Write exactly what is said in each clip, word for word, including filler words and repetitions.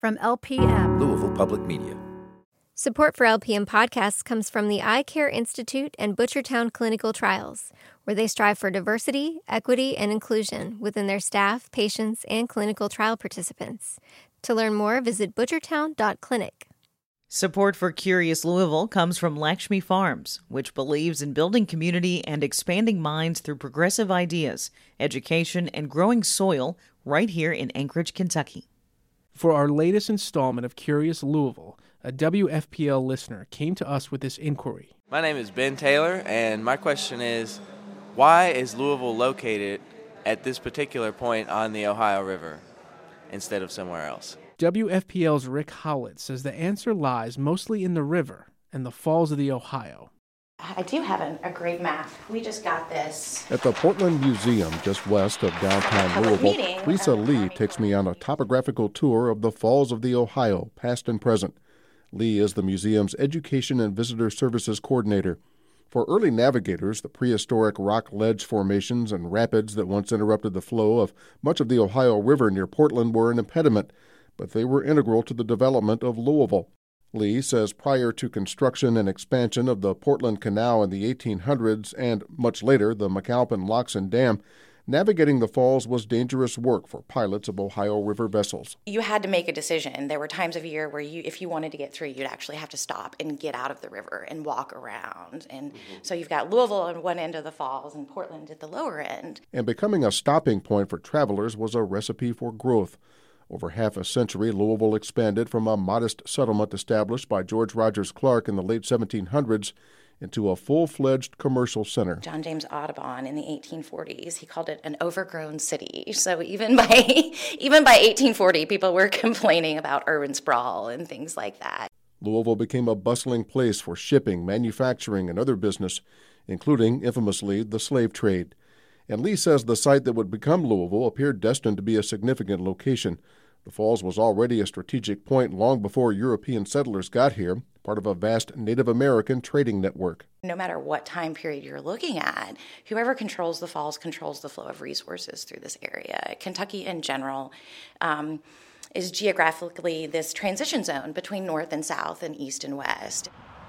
From L P M, Louisville Public Media. Support for L P M podcasts comes from the Eye Care Institute and Butchertown Clinical Trials, where they strive for diversity, equity, and inclusion within their staff, patients, and clinical trial participants. To learn more, visit butchertown dot clinic. Support for Curious Louisville comes from Lakshmi Farms, which believes in building community and expanding minds through progressive ideas, education, and growing soil right here in Anchorage, Kentucky. For our latest installment of Curious Louisville, a W F P L listener came to us with this inquiry. My name is Ben Taylor, and my question is, why is Louisville located at this particular point on the Ohio River instead of somewhere else? W F P L's Rick Howlett says the answer lies mostly in the river and the falls of the Ohio. I do have an, a great map. We just got this. At the Portland Museum, just west of downtown Louisville, Lisa Lee takes me on a topographical tour of the Falls of the Ohio, past and present. Lee is the museum's Education and Visitor Services Coordinator. For early navigators, the prehistoric rock ledge formations and rapids that once interrupted the flow of much of the Ohio River near Portland were an impediment, but they were integral to the development of Louisville. Lee says prior to construction and expansion of the Portland Canal in the eighteen hundreds and, much later, the McAlpin Locks and Dam, navigating the falls was dangerous work for pilots of Ohio River vessels. You had to make a decision. There were times of year where you, if you wanted to get through, you'd actually have to stop and get out of the river and walk around. And mm-hmm. so you've got Louisville on one end of the falls and Portland at the lower end. And becoming a stopping point for travelers was a recipe for growth. Over half a century, Louisville expanded from a modest settlement established by George Rogers Clark in the late seventeen hundreds into a full-fledged commercial center. John James Audubon in the eighteen forties, he called it an overgrown city. So even by even by eighteen forty, people were complaining about urban sprawl and things like that. Louisville became a bustling place for shipping, manufacturing, and other business, including, infamously, the slave trade. And Lee says the site that would become Louisville appeared destined to be a significant location. The falls was already a strategic point long before European settlers got here, part of a vast Native American trading network. No matter what time period you're looking at, whoever controls the falls controls the flow of resources through this area. Kentucky in general um, is geographically this transition zone between north and south and east and west.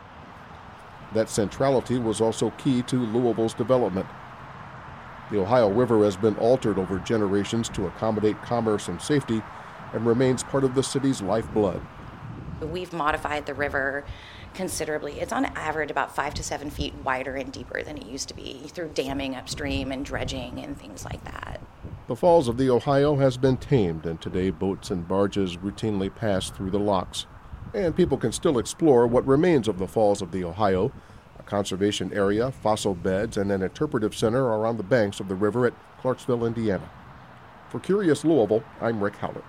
That centrality was also key to Louisville's development. The Ohio River has been altered over generations to accommodate commerce and safety and remains part of the city's lifeblood. We've modified the river considerably. It's on average about five to seven feet wider and deeper than it used to be through damming upstream and dredging and things like that. The Falls of the Ohio has been tamed, and today boats and barges routinely pass through the locks. And people can still explore what remains of the Falls of the Ohio. A conservation area, fossil beds, and an interpretive center are on the banks of the river at Clarksville, Indiana. For Curious Louisville, I'm Rick Howlett.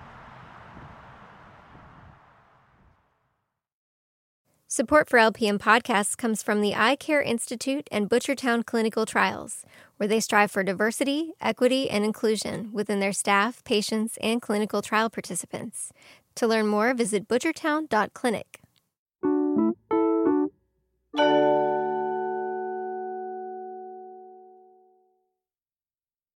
Support for L P M podcasts comes from the Eye Care Institute and Butchertown Clinical Trials, where they strive for diversity, equity, and inclusion within their staff, patients, and clinical trial participants. To learn more, visit butchertown dot clinic.